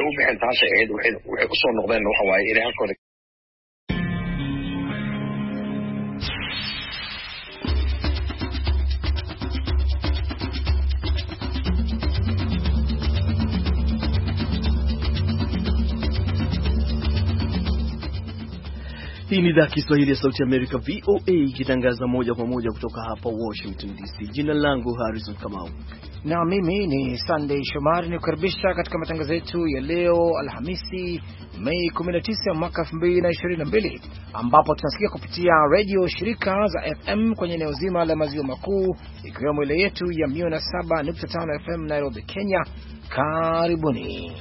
waxay u bixin taas ay waxay ku soo noqdeen waxa waaye inay halkooda Hii ni idhaa Kiswahili ya Sauti ya Amerika VOA ikitangaza moja kwa moja kutoka hapa Washington DC. Jina langu Harrison Kamau. Na mimi ni Sunday Shomari, nikukaribisha katika matangazo yetu ya leo Alhamisi Mei 19 mwaka 2022, ambapo tunasikia kupitia radio shirika za FM kwenye eneo zima la maziwa makuu, ikiwemo ile yetu ya 107.5 FM Nairobi, Kenya. Karibuni.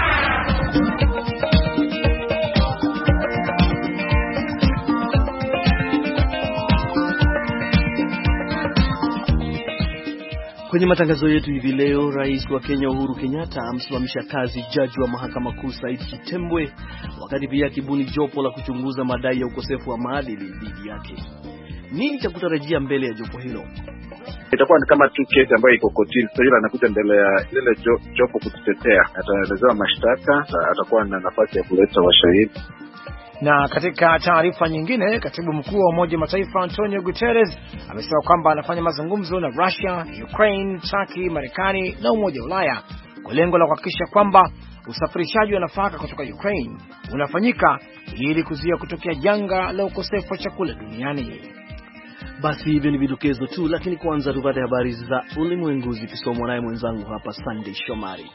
Kwenye matangazo yetu hivi leo, Rais wa Kenya Uhuru Kenyatta amsimamisha kazi jaji wa mahakama kuu Said Chitembwe, wakati pia akibuni jopo la kuchunguza madai ya ukosefu wa maadili dhidi yake. Nini cha kutarajia mbele ya jopo hilo? Itakuwa ni kama tu kesi ambayo iko kotini. Sasa yule anakuja mbele ya ile jopo kutetea, ataelezewa mashtaka, atakuwa na nafasi ya kuleta washahidi. Na katika taarifa nyingine, katibu mkuu wa Umoja wa Mataifa Antonio Guterres amesema kwamba anafanya mazungumzo na Russia, Ukraine, Turkey, Marekani na Umoja wa Ulaya kwa lengo la kuhakikisha kwamba usafirishaji wa nafaka kutoka Ukraine unafanyika ili kuzuia kutokea janga la ukosefu wa chakula duniani. Basi hivi ni vidokezo tu, lakini kwanza tupate habari za ulimwengu zikisomwa naye mwenzangu hapa Sunday Shomari.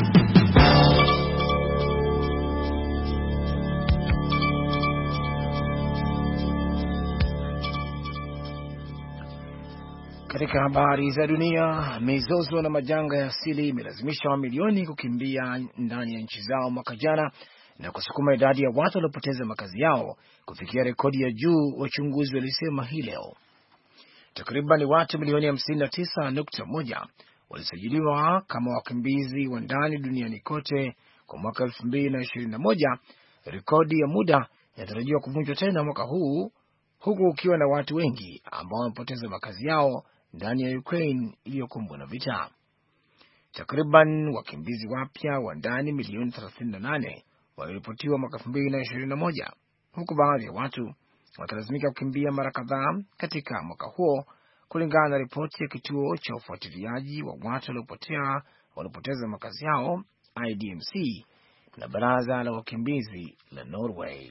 Katika habari za dunia, mizozo na majanga ya asili imelazimisha mamilioni kukimbia ndani ya nchi zao mwaka jana na kusukuma idadi ya watu waliopoteza makazi yao kufikia rekodi ya juu, wachunguzi walisema hii leo. Takriban watu milioni 59.1 walisajiliwa kama wakimbizi wa ndani duniani kote kwa mwaka 2021. Rekodi ya muda inatarajiwa kuvunjwa tena mwaka huu, huku ukiwa na watu wengi ambao wamepoteza makazi yao ndani ya Ukraine iliyokumbwa na vita. Takriban wakimbizi wapya wa ndani milioni 38 waliripotiwa mwaka 2021, huku baadhi ya watu watalazimika kukimbia mara kadhaa katika mwaka huo, kulingana na ripoti ya kituo cha ufuatiliaji wa watu waliopoteza makazi yao IDMC na baraza la wakimbizi la Norway.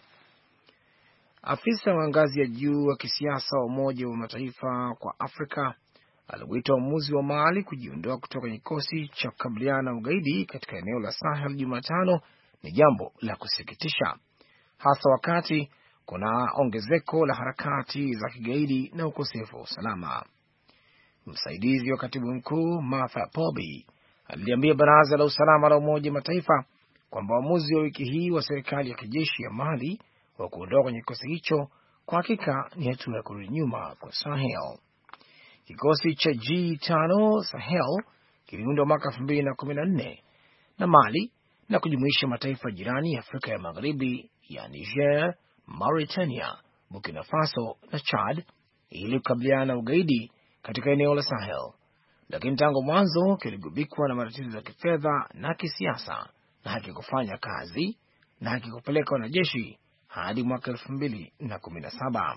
Afisa wa ngazi ya juu wa kisiasa wa Umoja wa Mataifa kwa Afrika aliwita uamuzi wa Mali kujiondoa kutoka kwenye kikosi cha kukabiliana na ugaidi katika eneo la Sahel Jumatano ni jambo la kusikitisha, hasa wakati kuna ongezeko la harakati za kigaidi na ukosefu wa usalama. Msaidizi wa katibu mkuu Martha Pobi aliambia baraza la usalama la Umoja wa Mataifa kwamba uamuzi wa wiki hii wa serikali ya kijeshi ya Mali wa kuondoka kwenye kikosi hicho kwa hakika ni hatua ya kurudi nyuma kwa Sahel. Kikosi cha G5 Sahel kiliundwa mwaka 2014 na Mali na kujumuisha mataifa jirani ya Afrika ya Magharibi ya Niger, Mauritania, Burkina Faso na Chad ili kukabiliana na ugaidi katika eneo la Sahel. Lakini tangu mwanzo kiligubikwa na matatizo ya kifedha na kisiasa na hakikufanya kazi na hakikupeleka wanajeshi hadi mwaka 2017.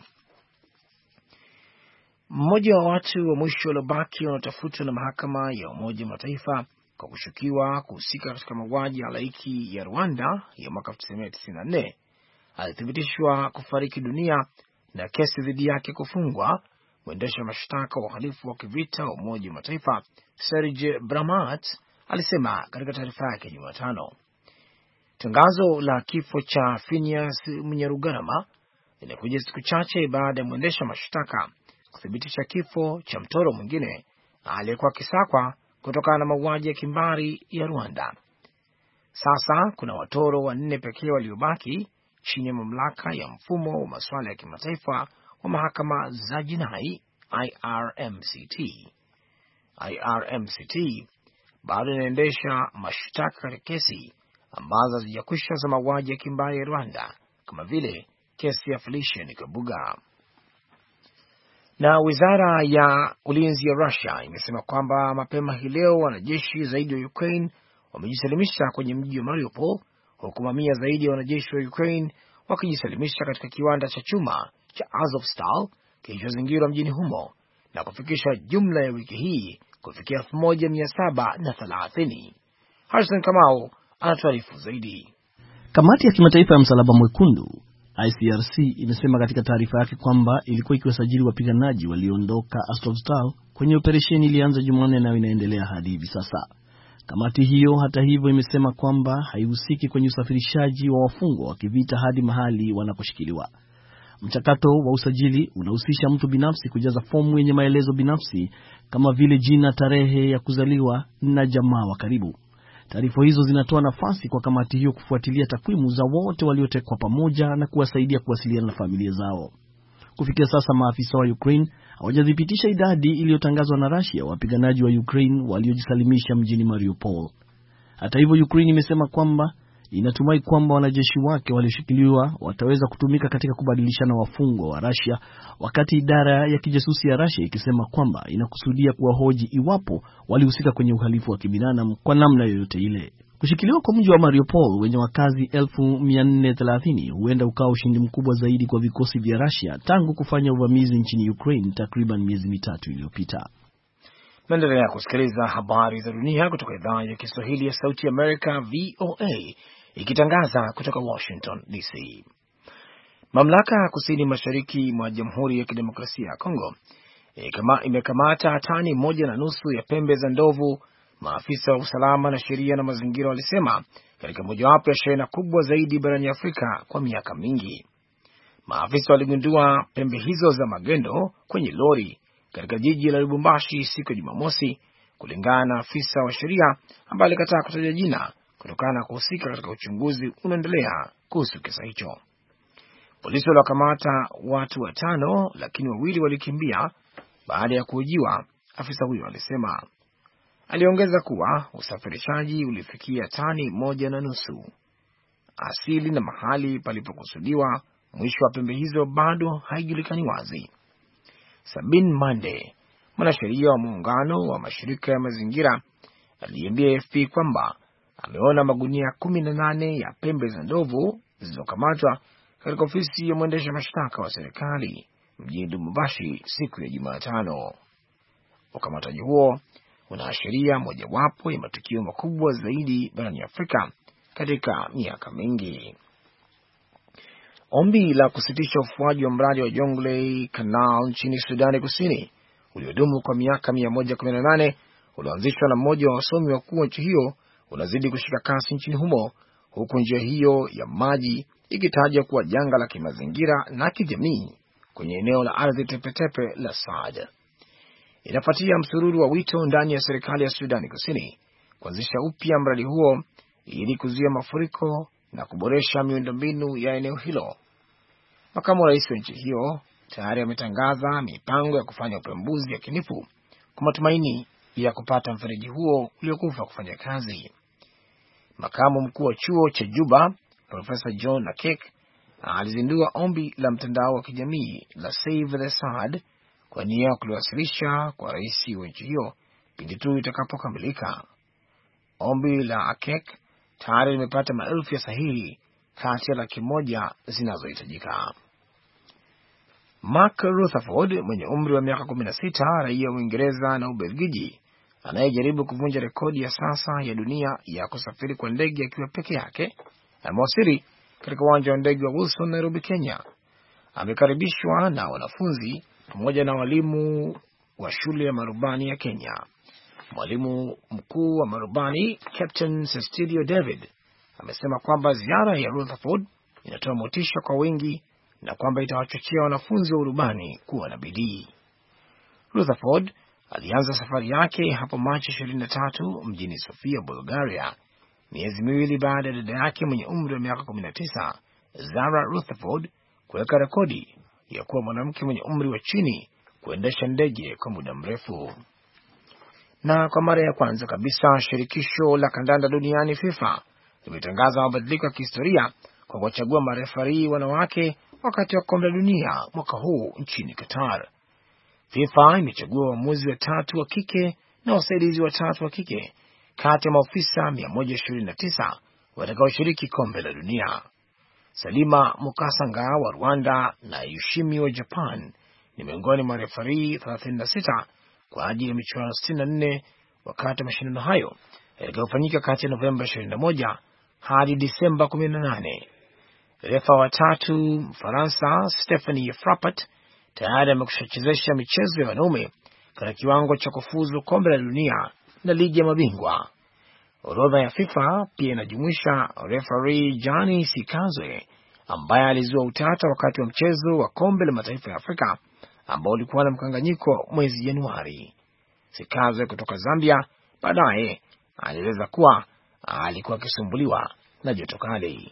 Mmoja wa watu wa mwisho waliobaki wanaotafutwa na mahakama ya Umoja wa Mataifa kwa kushukiwa kuhusika katika mauaji ya halaiki ya Rwanda ya mwaka 1994 alithibitishwa kufariki dunia na kesi dhidi yake kufungwa. Mwendesha mashtaka wa uhalifu wa kivita wa Umoja wa Mataifa Serge Bramat alisema katika taarifa yake Jumatano. Tangazo la kifo cha Phineas Munyarugarama linakuja siku chache baada ya mwendesha mashtaka kuthibitisha kifo cha mtoro mwingine aliyekuwa kisakwa kutokana na mauaji ya kimbari ya Rwanda. Sasa kuna watoro 4 pekee waliobaki chini ya mamlaka ya mfumo wa masuala ya kimataifa wa mahakama za jinai IRMCT. IRMCT bado inaendesha mashtaka katika kesi ambazo hazijakwisha za mauaji ya kimbari ya Rwanda, kama vile kesi ya Felicia Kabuga. Na wizara ya ulinzi ya Russia imesema kwamba mapema hii leo wanajeshi zaidi wa Ukraine wamejisalimisha kwenye mji wa Mariupol, huku mamia zaidi ya wanajeshi wa Ukraine wakijisalimisha katika kiwanda cha chuma cha Azovstal kilichozingirwa mjini humo na kufikisha jumla ya wiki hii kufikia 1730. Harrison Kamau anatuarifu zaidi. Kamati ya kimataifa ya msalaba mwekundu ICRC imesema katika taarifa yake kwamba ilikuwa ikiwasajili wapiganaji walioondoka Azovstal kwenye operesheni ilianza Jumanne na inaendelea hadi hivi sasa. Kamati hiyo hata hivyo imesema kwamba haihusiki kwenye usafirishaji wa wafungwa wa kivita hadi mahali wanakoshikiliwa. Mchakato wa usajili unahusisha mtu binafsi kujaza fomu yenye maelezo binafsi kama vile jina, tarehe ya kuzaliwa na jamaa wa karibu. Taarifa hizo zinatoa nafasi kwa kamati hiyo kufuatilia takwimu za wote waliotekwa pamoja na kuwasaidia kuwasiliana na familia zao. Kufikia sasa maafisa wa Ukraine hawajadhibitisha idadi iliyotangazwa na Russia wapiganaji wa Ukraine waliojisalimisha mjini Mariupol. Hata hivyo, Ukraine imesema kwamba inatumai kwamba wanajeshi wake walioshikiliwa wataweza kutumika katika kubadilishana wafungwa wa Russia, wakati idara ya kijasusi ya Russia ikisema kwamba inakusudia kuwahoji iwapo walihusika kwenye uhalifu wa kibinadamu kwa namna yoyote ile. Kushikiliwa kwa mji wa Mariupol wenye wakazi 1430 huenda ukawa ushindi mkubwa zaidi kwa vikosi vya Russia tangu kufanya uvamizi nchini Ukraine takriban miezi mitatu iliyopita. Naendelea kusikiliza habari za dunia kutoka idhaa ya Kiswahili ya Sauti America VOA ikitangaza kutoka Washington DC. Mamlaka kusini mashariki mwa Jamhuri ya Kidemokrasia ya Kongo imekamata tani 1.5 ya pembe za ndovu. Maafisa wa usalama na sheria na mazingira walisema katika mojawapo ya shehena kubwa zaidi barani Afrika kwa miaka mingi. Maafisa waligundua pembe hizo za magendo kwenye lori katika jiji la Lubumbashi siku ya Jumamosi, kulingana na afisa wa sheria ambaye alikataa kutaja jina kutokana na kuhusika katika uchunguzi unaendelea kuhusu kisa hicho. Polisi walikamata watu 5, lakini 2 walikimbia baada ya kuhojiwa, afisa huyo alisema. Aliongeza kuwa usafirishaji ulifikia tani 1.5. Asili na mahali palipokusudiwa mwisho wa pembe hizo bado haijulikani wazi. Sabin Mande, mwanasheria wa muungano wa mashirika ya mazingira, aliambia AFP kwamba ameona magunia 18 ya pembe za ndovu zilizokamatwa katika ofisi ya mwendesha mashtaka wa serikali mjini Lubumbashi siku ya Jumatano. Ukamataji huo unaashiria mojawapo ya matukio makubwa zaidi barani Afrika katika miaka mingi. Ombi la kusitisha ufuaji wa mradi wa Jonglei Canal nchini Sudani Kusini uliodumu kwa miaka 118 ulioanzishwa na mmoja wa wasomi wakuu wa nchi hiyo unazidi kushika kasi nchini humo, huku njia hiyo ya maji ikitajwa kuwa janga la kimazingira na kijamii kwenye eneo la ardhi tepetepe la Saad. Inafuatia msururu wa wito ndani ya serikali ya Sudani Kusini kuanzisha upya mradi huo ili kuzuia mafuriko na kuboresha miundombinu ya eneo hilo. Makamu wa rais wa nchi hiyo tayari ametangaza mipango ya kufanya upembuzi yakinifu kwa matumaini ya kupata mfereji huo uliokufa kufanya kazi. Makamu mkuu wa chuo cha Juba, Profesa John Akek, alizindua ombi la mtandao wa kijamii la Save the Saad kwa nia ya kuliwasilisha kwa rais wa nchi hiyo pindi tu itakapokamilika. Ombi la Akek tayari limepata maelfu ya sahihi kati ya 100,000 zinazohitajika. Mark Rutherford mwenye umri wa miaka 16, raia wa Uingereza na Ubelgiji, anayejaribu kuvunja rekodi ya sasa ya dunia ya kusafiri kwa ndege akiwa peke yake, amewasili katika uwanja wa ndege wa Wilson, Nairobi, Kenya. Amekaribishwa na wanafunzi pamoja na walimu wa shule ya marubani ya Kenya. Mwalimu mkuu wa marubani Captain Cecilio David amesema kwamba ziara ya Rutherford inatoa motisha kwa wengi na kwamba itawachochea wanafunzi wa urubani kuwa na bidii. Rutherford alianza safari yake hapo Machi 23 mjini Sofia, Bulgaria, miezi miwili baada ya dada yake mwenye umri wa miaka 19, Zara Rutherford, kuweka rekodi ya kuwa mwanamke mwenye umri wa chini kuendesha ndege kwa muda mrefu. Na kwa mara ya kwanza kabisa shirikisho la kandanda duniani FIFA limetangaza mabadiliko ya kihistoria kwa kuchagua marefari wanawake wakati wa kombe la dunia mwaka huu nchini Qatar. FIFA imechagua waamuzi 3 wa kike na wasaidizi 3 wa kike kati ya maofisa 129 watakaoshiriki kombe la dunia. Salima Mukasanga wa Rwanda na Yushimi wa Japan ni miongoni mwa refarii 36 kwa ajili ya michuano 64 wakati wa mashindano hayo yatakayofanyika kati ya Novemba 21 hadi Disemba 18. Refa wa tatu Mfaransa Stephanie Frappart tayari amekushachezesha michezo ya wanaume katika kiwango cha kufuzu kombe la dunia na ligi ya mabingwa. Orodha ya FIFA pia inajumuisha referee Gianni Sikazwe ambaye alizua utata wakati wa mchezo wa kombe la mataifa ya Afrika ambao ulikuwa na mkanganyiko mwezi Januari. Sikazwe kutoka Zambia baadaye alieleza kuwa alikuwa akisumbuliwa na joto kali.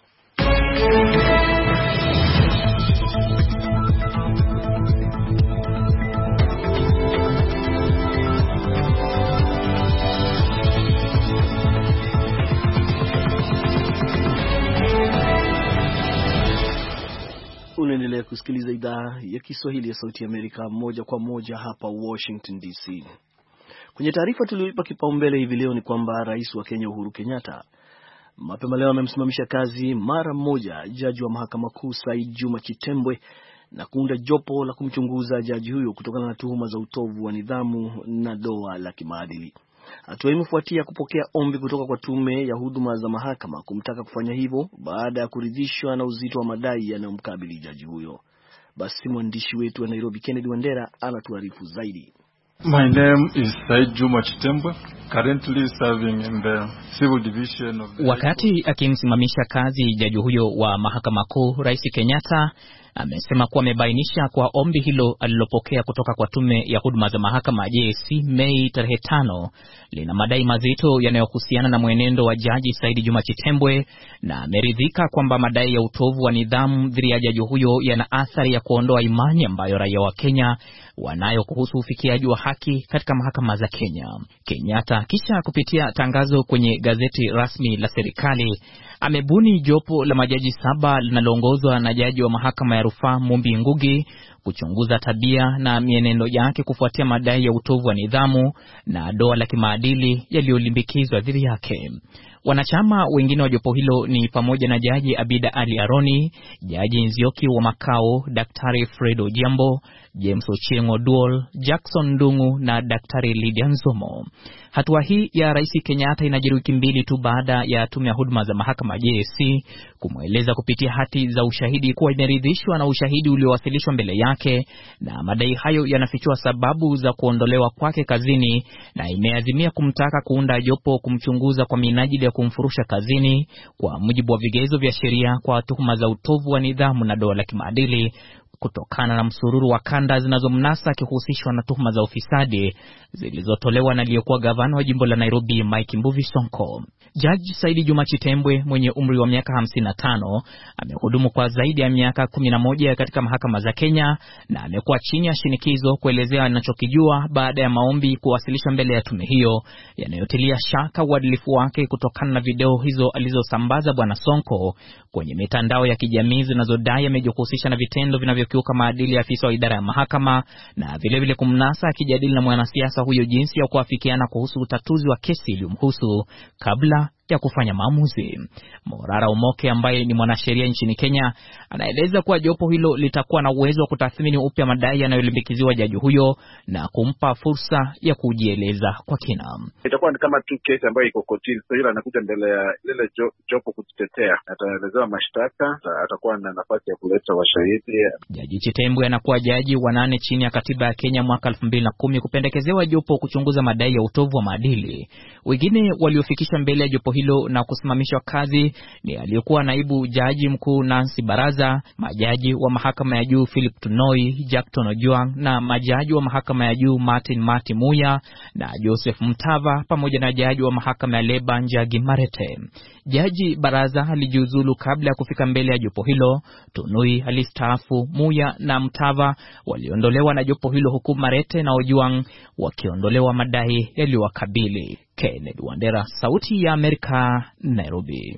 Unaendelea kusikiliza idhaa ya Kiswahili ya Sauti ya Amerika moja kwa moja hapa Washington DC. Kwenye taarifa tuliyoipa kipaumbele hivi leo ni kwamba Rais wa Kenya Uhuru Kenyatta mapema leo amemsimamisha kazi mara moja jaji wa Mahakama Kuu Said Juma Chitembwe na kuunda jopo la kumchunguza jaji huyo kutokana na tuhuma za utovu wa nidhamu na doa la kimaadili. Hatua hii imefuatia kupokea ombi kutoka kwa tume ya huduma za mahakama kumtaka kufanya hivyo baada ya kuridhishwa na uzito wa madai yanayomkabili jaji huyo. Basi mwandishi wetu wa Nairobi Kennedy Wandera anatuarifu zaidi. My name is Said Juma Chitembwe, currently serving in the Civil Division of the... Wakati akimsimamisha kazi jaji huyo wa Mahakama Kuu, Rais Kenyatta amesema kuwa amebainisha kwa ombi hilo alilopokea kutoka kwa tume ya huduma za mahakama JSC Mei 5 lina madai mazito yanayohusiana na mwenendo wa jaji Said Juma Chitembwe, na ameridhika kwamba madai ya utovu wa nidhamu dhidi ya jaji huyo yana athari ya kuondoa imani ambayo raia wa Kenya wanayo kuhusu ufikiaji wa haki katika mahakama za Kenya. Kenyatta kisha kupitia tangazo kwenye gazeti rasmi la serikali amebuni jopo la majaji 7 linaloongozwa na jaji wa mahakama ya rufaa Mumbi Ngugi kuchunguza tabia na mienendo yake kufuatia madai ya utovu wa nidhamu na doa la kimaadili yaliyolimbikizwa dhidi yake. Wanachama wengine wa jopo hilo ni pamoja na Jaji Abida Ali Aroni, Jaji Nzioki wa Makao, Daktari Fredo Jambo, James Ochengo Duol, Jackson Ndungu na Daktari Lydia Nzomo. Hatua hii ya Rais Kenyatta inajiri wiki mbili tu baada ya tume ya huduma za mahakama JSC kumweleza kupitia hati za ushahidi kuwa imeridhishwa na ushahidi uliowasilishwa mbele yake, na madai hayo yanafichua sababu za kuondolewa kwake kazini, na imeazimia kumtaka kuunda jopo kumchunguza kwa minajili ya kumfurusha kazini kwa mujibu wa vigezo vya sheria kwa tuhuma za utovu wa nidhamu na doa la kimaadili kutokana na msururu wa kanda zinazomnasa akihusishwa na tuhuma za ufisadi zilizotolewa na aliyekuwa gavana wa jimbo la Nairobi Mike Mbuvi Sonko. Jaji Said Juma Chitembwe mwenye umri wa miaka 55 amehudumu kwa zaidi ya miaka 11 katika mahakama za Kenya, na amekuwa chini ya shinikizo kuelezea anachokijua baada ya maombi kuwasilishwa mbele ya tume hiyo yanayotilia shaka uadilifu wake kutokana na video hizo alizosambaza bwana Sonko kwenye mitandao ya kijamii zinazodai amejihusisha na vitendo vinavyokiuka maadili ya afisa wa idara ya mahakama, na vile kumnasa akijadili na mwanasiasa huyo jinsi ya kuafikiana kuhusu utatuzi wa kesi iliyomhusu kabla ya kufanya maamuzi. Morara Omoke ambaye ni mwanasheria nchini Kenya anaeleza kuwa jopo hilo litakuwa na uwezo wa kutathmini upya madai yanayolimbikiziwa jaji huyo na kumpa fursa ya kujieleza kwa kina. Itakuwa ni kama tu kesi ambayo iko kotini, sasa yule anakuja mbele ya lile jopo kujitetea, ataelezewa mashtaka, atakuwa na nafasi ya kuleta washahidi. Jaji Chitembwe anakuwa jaji wa 8 chini ya katiba ya Kenya mwaka 2010 kupendekezewa jopo kuchunguza madai ya utovu wa maadili. Wengine waliofikisha mbele ya jopo hilo na kusimamishwa kazi ni aliyekuwa naibu jaji mkuu Nancy Baraza, majaji wa mahakama ya juu Philip Tunoi, Jackton Ojuang na majaji wa mahakama ya juu Martin Mati Muya na Joseph Mtava, pamoja na jaji wa mahakama ya leba Njagi Marete. Jaji Baraza alijiuzulu kabla ya kufika mbele ya jopo hilo. Tunoi alistaafu, Muya na Mtava waliondolewa na jopo hilo, huku Marete na Ojuang wakiondolewa madai yaliyowakabili. Kennedy Wandera, Sauti ya Amerika, Nairobi.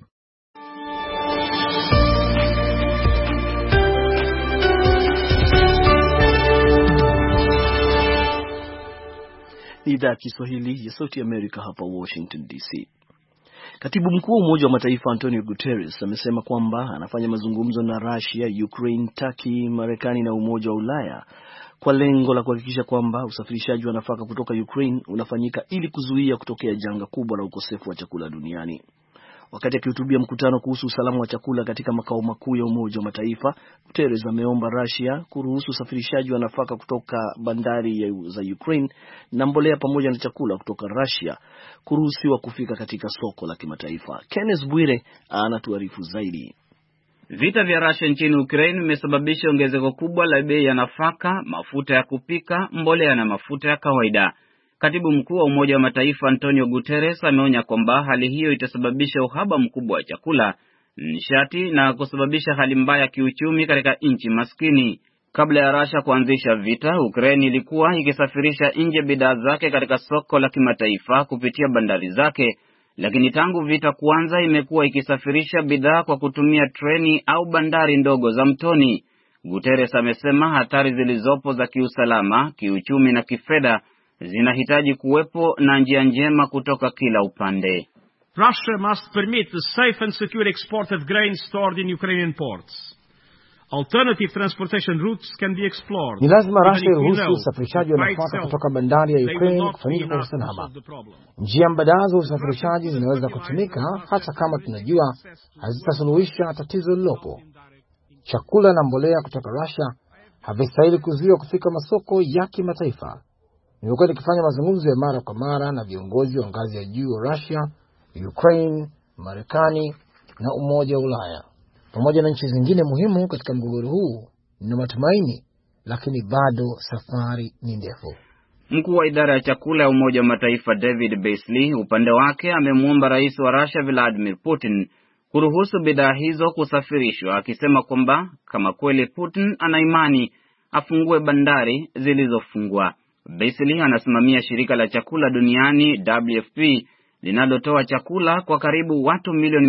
Ni idhaa ya Kiswahili ya Sauti ya Amerika hapa Washington DC. Katibu mkuu wa Umoja wa Mataifa Antonio Guterres amesema kwamba anafanya mazungumzo na Russia, Ukraine, Turkey, Marekani na Umoja wa Ulaya kwa lengo la kuhakikisha kwamba usafirishaji wa nafaka kutoka Ukraine unafanyika ili kuzuia kutokea janga kubwa la ukosefu wa chakula duniani. Wakati akihutubia mkutano kuhusu usalama wa chakula katika makao makuu ya Umoja wa Mataifa, Guterres ameomba Russia kuruhusu usafirishaji wa nafaka kutoka bandari za Ukraine na mbolea pamoja na chakula kutoka Russia kuruhusiwa kufika katika soko la kimataifa. Kenneth Bwire anatuarifu zaidi. Vita vya Russia nchini Ukraine vimesababisha ongezeko kubwa la bei ya nafaka, mafuta ya kupika, mbolea na mafuta ya kawaida. Katibu mkuu wa Umoja wa Mataifa Antonio Guterres ameonya kwamba hali hiyo itasababisha uhaba mkubwa wa chakula, nishati na kusababisha hali mbaya ya kiuchumi katika nchi maskini. Kabla ya Russia kuanzisha vita, Ukraine ilikuwa ikisafirisha nje bidhaa zake katika soko la kimataifa kupitia bandari zake, lakini tangu vita kuanza imekuwa ikisafirisha bidhaa kwa kutumia treni au bandari ndogo za mtoni. Guterres amesema hatari zilizopo za kiusalama, kiuchumi na kifedha zinahitaji kuwepo na njia njema kutoka kila upande. Russia must permit the safe and secure export of grain stored in Ukrainian ports. Alternative transportation routes can be explored. Ni lazima Russia iruhusu usafirishaji wa nafaka kutoka bandari ya Ukraine kufanyika kwa usalama. Njia mbadala za usafirishaji zinaweza kutumika hata kama tunajua hazitasuluhisha tatizo lilopo. Chakula na mbolea kutoka Russia havistahili kuzuiwa kufika masoko ya kimataifa. Nimekuwa nikifanya mazungumzo ya mara kwa mara na viongozi wa ngazi ya juu wa Russia, Ukraine, Marekani na Umoja wa Ulaya, pamoja na nchi zingine muhimu katika mgogoro huu. Nina matumaini, lakini bado safari ni ndefu. Mkuu wa idara ya chakula ya Umoja wa Mataifa David Beasley upande wake amemwomba rais wa Russia Vladimir Putin kuruhusu bidhaa hizo kusafirishwa, akisema kwamba kama kweli Putin ana imani afungue bandari zilizofungwa. Beasley anasimamia shirika la chakula duniani WFP linalotoa chakula kwa karibu watu milioni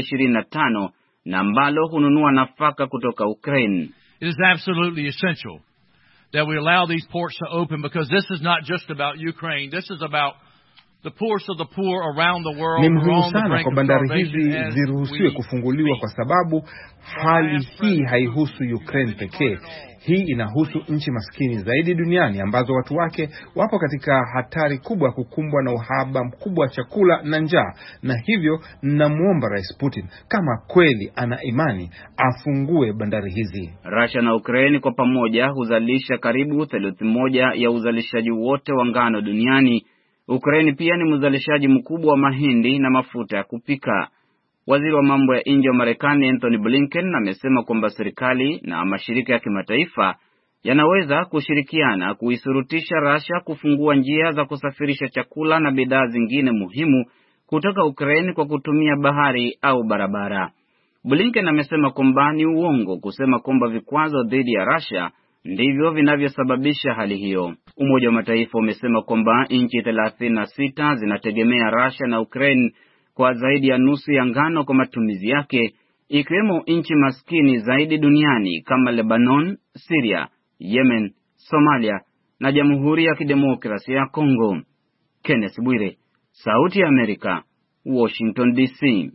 125 na ambalo hununua nafaka kutoka Ukraine. It is absolutely essential that we allow these ports to open, because this is not just about Ukraine. This is about the poorest of the poor around the world. Ni muhimu sana kwa bandari hizi ziruhusiwe kufunguliwa, kwa sababu hali hii haihusu Ukraine pekee. Hii inahusu nchi maskini zaidi duniani ambazo watu wake wapo katika hatari kubwa ya kukumbwa na uhaba mkubwa wa chakula na njaa. Na hivyo namuomba Rais Putin, kama kweli ana imani, afungue bandari hizi. Russia na Ukraine kwa pamoja huzalisha karibu theluthi moja ya uzalishaji wote wa ngano duniani. Ukraine pia ni mzalishaji mkubwa wa mahindi na mafuta ya kupika. Waziri wa mambo ya nje wa Marekani Anthony Blinken amesema kwamba serikali na mashirika ya kimataifa yanaweza kushirikiana kuisurutisha Russia kufungua njia za kusafirisha chakula na bidhaa zingine muhimu kutoka Ukraine kwa kutumia bahari au barabara. Blinken amesema kwamba ni uongo kusema kwamba vikwazo dhidi ya Russia ndivyo vinavyosababisha hali hiyo. Umoja wa Mataifa umesema kwamba nchi 36 zinategemea Russia na Ukraine kwa zaidi ya nusu ya ngano kwa matumizi yake, ikiwemo nchi maskini zaidi duniani kama Lebanon, Syria, Yemen, Somalia na Jamhuri ya Kidemokrasia ya Kongo. Kenneth Bwire, Sauti ya Amerika, Washington DC.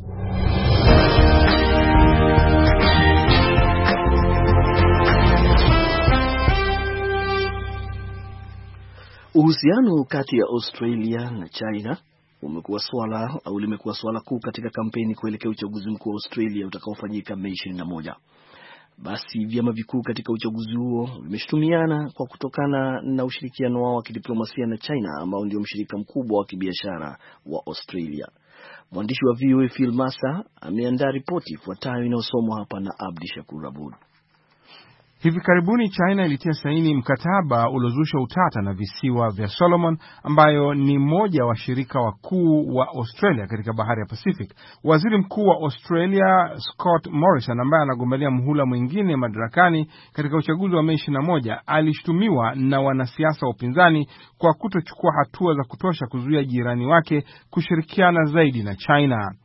Uhusiano kati ya Australia na China limekuwa swala kuu katika kampeni kuelekea uchaguzi mkuu wa Australia utakaofanyika Mei 21. Basi vyama vikuu katika uchaguzi huo vimeshutumiana kwa kutokana na ushirikiano wao wa kidiplomasia na China, ambao ndio mshirika mkubwa wa kibiashara wa Australia. Mwandishi wa VOA Phil Massa ameandaa ripoti ifuatayo inayosomwa hapa na Abdi Shakur Abud. Hivi karibuni China ilitia saini mkataba uliozusha utata na visiwa vya Solomon, ambayo ni mmoja wa shirika wakuu wa Australia katika bahari ya Pacific. Waziri Mkuu wa Australia Scott Morrison, ambaye anagombania muhula mwingine madarakani katika uchaguzi wa Mei 21, alishutumiwa na wanasiasa wa upinzani kwa kutochukua hatua za kutosha kuzuia jirani wake kushirikiana zaidi na China.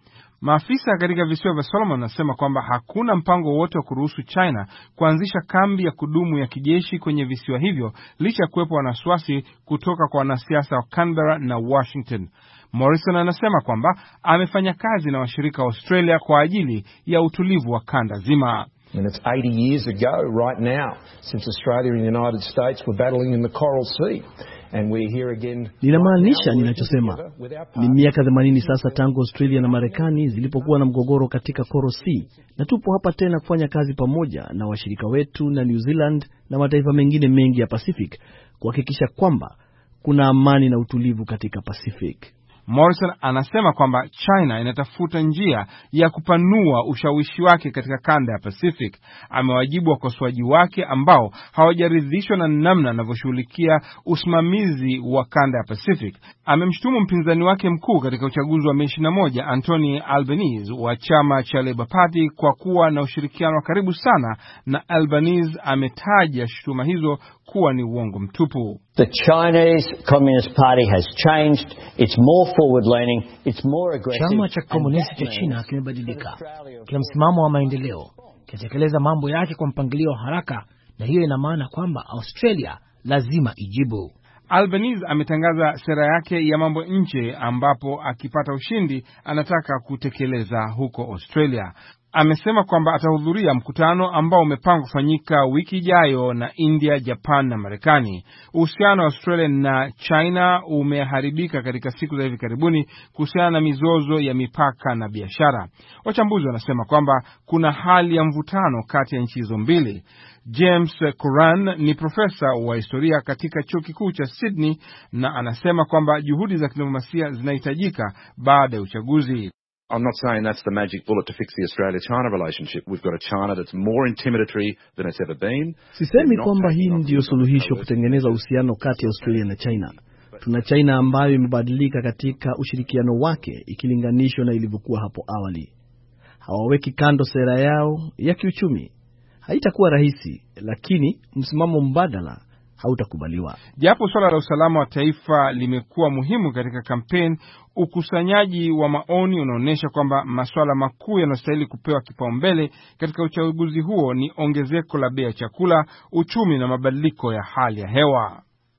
Maafisa katika visiwa vya Solomon wanasema kwamba hakuna mpango wote wa kuruhusu China kuanzisha kambi ya kudumu ya kijeshi kwenye visiwa hivyo licha ya kuwepo wasiwasi kutoka kwa wanasiasa wa Canberra na Washington. Morrison anasema kwamba amefanya kazi na washirika wa Australia kwa ajili ya utulivu wa kanda zima. And it's 80 years ago right now since Australia and the United States were battling in the Coral Sea. And we're here again. Ninamaanisha ninachosema. Ni miaka 80 sasa tangu Australia na Marekani zilipokuwa na mgogoro katika Coral Sea. Na tupo hapa tena kufanya kazi pamoja na washirika wetu na New Zealand na mataifa mengine mengi ya Pacific kuhakikisha kwamba kuna amani na utulivu katika Pacific. Morrison anasema kwamba China inatafuta njia ya kupanua ushawishi wake katika kanda ya Pacific. Amewajibu wakosoaji wake ambao hawajaridhishwa na namna anavyoshughulikia usimamizi wa kanda ya Pacific. Amemshutumu mpinzani wake mkuu katika uchaguzi wa Mei 21, Anthony Albanese wa chama cha Labour Party kwa kuwa na ushirikiano wa karibu sana na Albanese. Ametaja shutuma hizo kuwa ni uongo mtupu. The Chinese Communist Party has changed. It's more forward-leaning, it's more aggressive. Chama cha Komunisti cha China kimebadilika. Kina msimamo wa maendeleo, kinatekeleza mambo yake kwa mpangilio wa haraka, na hiyo ina maana kwamba Australia lazima ijibu. Albanese ametangaza sera yake ya mambo nje ambapo akipata ushindi anataka kutekeleza huko Australia. Amesema kwamba atahudhuria mkutano ambao umepangwa kufanyika wiki ijayo na India, Japan na Marekani. Uhusiano wa Australia na China umeharibika katika siku za hivi karibuni kuhusiana na mizozo ya mipaka na biashara. Wachambuzi wanasema kwamba kuna hali ya mvutano kati ya nchi hizo mbili. James Curran ni profesa wa historia katika chuo kikuu cha Sydney na anasema kwamba juhudi za kidiplomasia zinahitajika baada ya uchaguzi. I'm not saying that's the magic bullet to fix the Australia-China relationship. We've got a China that's more intimidatory than it's ever been. Sisemi kwamba hii ndio suluhisho kutengeneza uhusiano kati ya Australia na China. Tuna China ambayo imebadilika katika ushirikiano wake ikilinganishwa na ilivyokuwa hapo awali. Hawaweki kando sera yao ya kiuchumi. Haitakuwa rahisi, lakini msimamo mbadala hautakubaliwa. Japo swala la usalama wa taifa limekuwa muhimu katika kampeni, ukusanyaji wa maoni unaonyesha kwamba masuala makuu yanayostahili kupewa kipaumbele katika uchaguzi huo ni ongezeko la bei ya chakula, uchumi na mabadiliko ya hali ya hewa.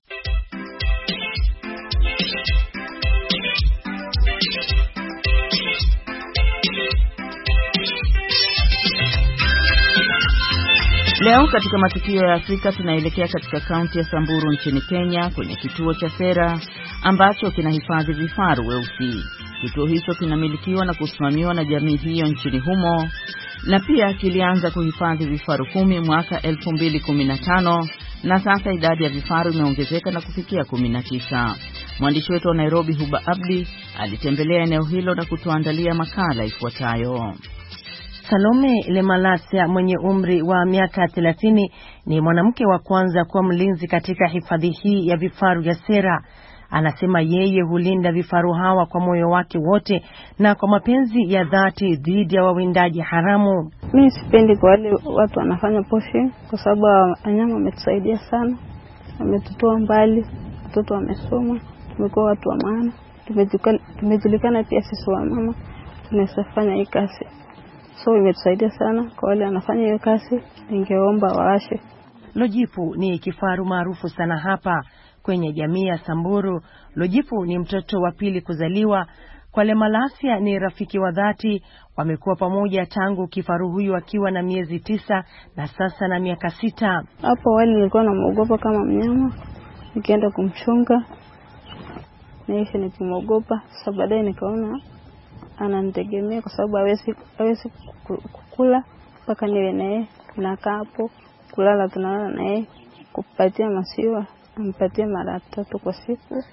Leo katika matukio ya Afrika tunaelekea katika kaunti ya Samburu nchini Kenya kwenye kituo cha Sera ambacho kinahifadhi vifaru weusi. Kituo hicho kinamilikiwa na kusimamiwa na jamii hiyo nchini humo na pia kilianza kuhifadhi vifaru 10 mwaka 2015 na sasa idadi ya vifaru imeongezeka na kufikia 19. Mwandishi wetu wa Nairobi Huba Abdi alitembelea eneo hilo na kutuandalia makala ifuatayo. Salome Lemalasia mwenye umri wa miaka 30 ni mwanamke wa kwanza kuwa mlinzi katika hifadhi hii ya vifaru ya Sera. Anasema yeye hulinda vifaru hawa kwa moyo wake wote na kwa mapenzi ya dhati dhidi ya wawindaji haramu. Mimi sipendi kwa wale watu wanafanya poshi kwa sababu wanyama wametusaidia sana. Wametutoa mbali, watoto wamesoma, tumekuwa watu wa maana. Tumejulikana pia sisi wa mama tunasafanya hii kazi. So imetusaidia sana kwa wale wanafanya hiyo kazi, ningeomba waashe. Lojipu ni kifaru maarufu sana hapa kwenye jamii ya Samburu. Lojipu ni mtoto wa pili kuzaliwa. Kwa Lemalasia ni rafiki wa dhati. Wamekuwa pamoja tangu kifaru huyu akiwa na miezi 9 na sasa na miaka 6. Hapo awali nilikuwa namuogopa kama mnyama. Nikienda kumchunga naishi nikimogopa. Sasa baadaye nikaona ananitegemea kwa sababu hawezi kukula mpaka niwe naye. Tunakaa hapo, kulala tunalala naye, kupatia maziwa ampatie mara 3 kwa siku.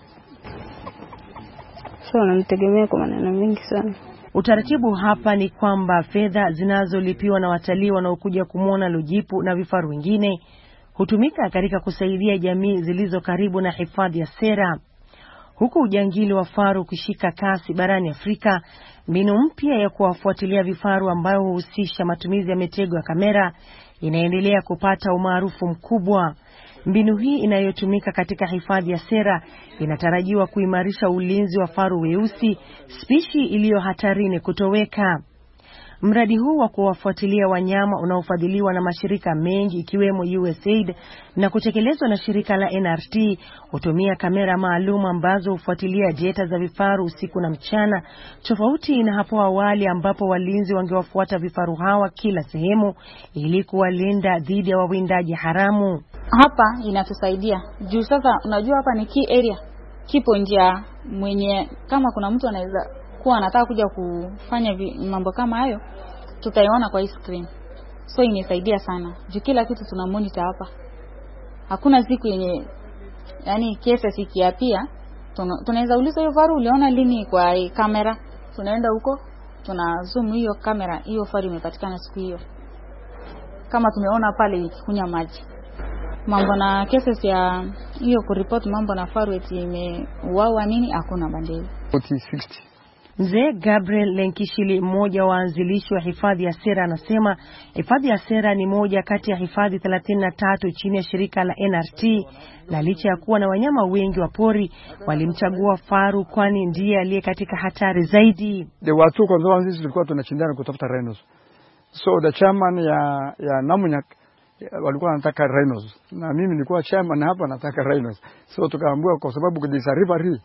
So ananitegemea kwa maneno mengi sana. Utaratibu hapa ni kwamba fedha zinazolipiwa na watalii wanaokuja kumuona Lojipu na vifaru wengine hutumika katika kusaidia jamii zilizo karibu na hifadhi ya Sera. Huku ujangili wa faru kushika kasi barani Afrika, mbinu mpya ya kuwafuatilia vifaru ambayo huhusisha matumizi ya mitego ya kamera inaendelea kupata umaarufu mkubwa. Mbinu hii inayotumika katika hifadhi ya Sera inatarajiwa kuimarisha ulinzi wa faru weusi, spishi iliyo hatarini kutoweka. Mradi huu wa kuwafuatilia wanyama unaofadhiliwa na mashirika mengi ikiwemo USAID na kutekelezwa na shirika la NRT hutumia kamera maalum ambazo hufuatilia jeta za vifaru usiku na mchana, tofauti na hapo awali ambapo walinzi wangewafuata vifaru hawa kila sehemu ili kuwalinda dhidi ya wawindaji haramu. Hapa inatusaidia juu sasa unajua hapa ni key area, kipo njia mwenye kama kuna mtu anaweza kuwa anataka kuja kufanya mambo kama hayo tutaiona kwa hii screen. So imesaidia sana. Juu kila kitu tuna monitor hapa. Hakuna siku yenye yani cases ikiapia tunaweza uliza hiyo faru uliona lini kwa kamera. Tunaenda huko tuna zoom hiyo kamera, hiyo faru imepatikana siku hiyo. Kama tumeona pale ikikunywa maji. Mambo na cases ya hiyo kuripoti mambo na faru eti imeuawa nini hakuna bandeli. 40-60. Mzee Gabriel Lenkishili, mmoja wa waanzilishi wa hifadhi ya Sera, anasema hifadhi ya Sera ni moja kati ya hifadhi 33 chini ya shirika la NRT, na licha ya kuwa na wanyama wengi wa pori walimchagua faru kwani ndiye aliye katika hatari zaidi. The watu kwanza sisi tulikuwa tunashindana kutafuta rhinos. So the chairman ya Namunyak walikuwa wanataka rhinos na mimi nilikuwa chairman hapa nataka rhinos. So tukaambiwa kwa sababu kudisa river hii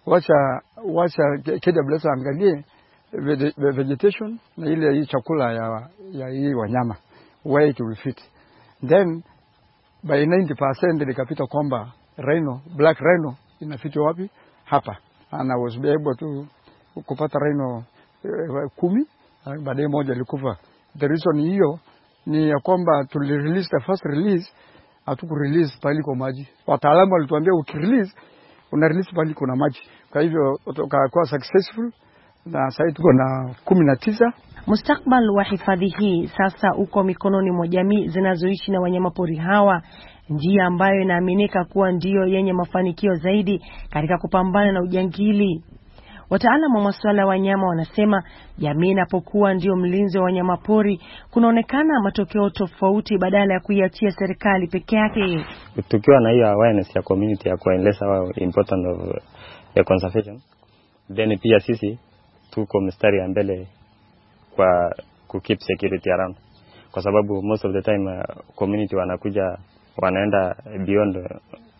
wacha KWS angalie vegetation na ile hii chakula ya hii wanyama where it will fit. Then by 90% likapita kwamba rhino, black rhino inafiti wapi? Hapa. And I was able to kupata rhino 10, baadaye moja ilikufa. The reason hiyo ni ya kwamba tulirelease the first release, hatuku release pale kwa maji. Wataalamu walituambia ukirelease una release pale kuna maji. Kwa hivyo tukakuwa successful na sasa tuko na 19. Mustakbal wa hifadhi hii sasa uko mikononi mwa jamii zinazoishi na wanyamapori hawa, njia ambayo inaaminika kuwa ndio yenye mafanikio zaidi katika kupambana na ujangili. Wataalamu wa masuala ya wanyama wanasema jamii inapokuwa ndio mlinzi wa wanyamapori kunaonekana matokeo tofauti badala ya kuiachia serikali peke yake. Tukiwa na hiyo awareness ya community ya kueleza wao important of the conservation, then pia sisi tuko mstari ya mbele kwa ku keep security around, kwa sababu most of the time community wanakuja wanaenda beyond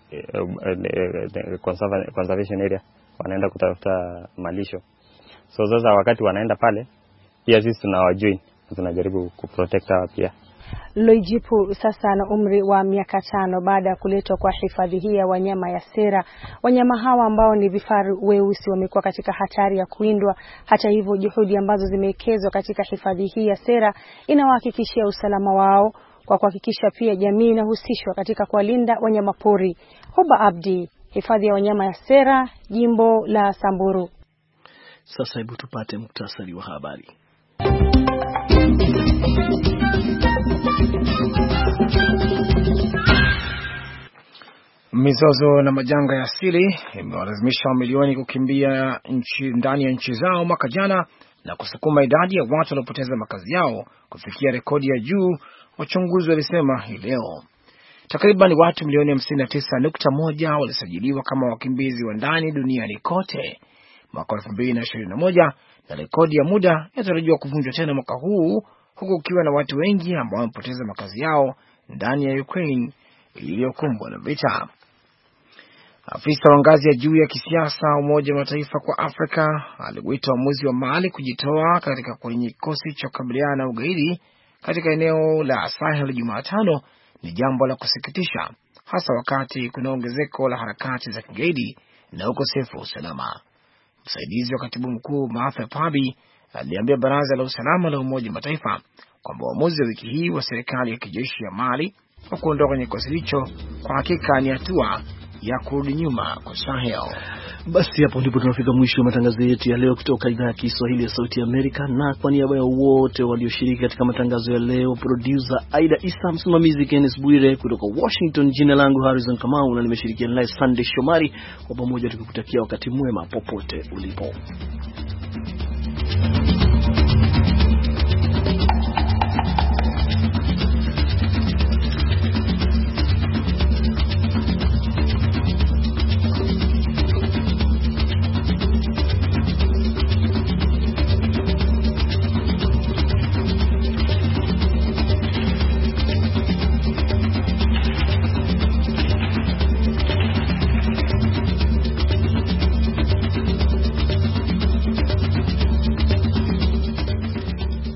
conservation area, wanaenda kutafuta malisho. So sasa wakati wanaenda pale pia sisi tunawajoin, tunajaribu kuprotect hawa pia. Loijipu sasa ana umri wa miaka 5 baada ya kuletwa kwa hifadhi hii ya wanyama ya Sera. Wanyama hawa ambao ni vifaru weusi wamekuwa katika hatari ya kuindwa. Hata hivyo juhudi ambazo zimewekezwa katika hifadhi hii ya Sera inawahakikishia usalama wao kwa kuhakikisha pia jamii inahusishwa katika kuwalinda wanyamapori. Hoba Abdi, hifadhi ya wanyama ya Sera, jimbo la Samburu. Sasa hebu tupate muktasari wa habari. Mizozo na majanga ya asili imewalazimisha mamilioni kukimbia ndani ya nchi zao mwaka jana na kusukuma idadi ya watu waliopoteza makazi yao kufikia rekodi ya juu, wachunguzi walisema hii leo. Takriban watu milioni 59.1 walisajiliwa kama wakimbizi wa ndani duniani kote mwaka 2021, na rekodi ya muda inatarajiwa kuvunjwa tena mwaka huu, huku ukiwa na watu wengi ambao wamepoteza makazi yao ndani ya Ukraine iliyokumbwa na vita. Afisa wa ngazi ya juu ya kisiasa Umoja wa Mataifa kwa Afrika aliwita uamuzi wa Mali kujitoa katika kwenye kikosi cha kukabiliana na ugaidi katika eneo la Sahel Jumatano ni jambo la kusikitisha, hasa wakati kuna ongezeko la harakati za kigaidi na ukosefu wa usalama. Msaidizi wa katibu mkuu Martha Pabi aliambia baraza la usalama la Umoja wa Mataifa kwamba uamuzi wa wiki hii wa serikali ya kijeshi ya Mali wa kuondoka kwenye kikosi hicho kwa hakika ni hatua ya kurudi nyuma kwa Sahel. Basi hapo ndipo tunafika mwisho wa matangazo yetu ya leo kutoka idhaa ya Kiswahili ya Sauti ya Amerika, na kwa niaba ya wote walioshiriki katika matangazo ya leo, producer Aida Isa, msimamizi Kenneth Bwire kutoka Washington, jina langu Harrison Kamau na nimeshirikiana naye Sunday Shomari, kwa pamoja tukikutakia wakati mwema popote ulipo.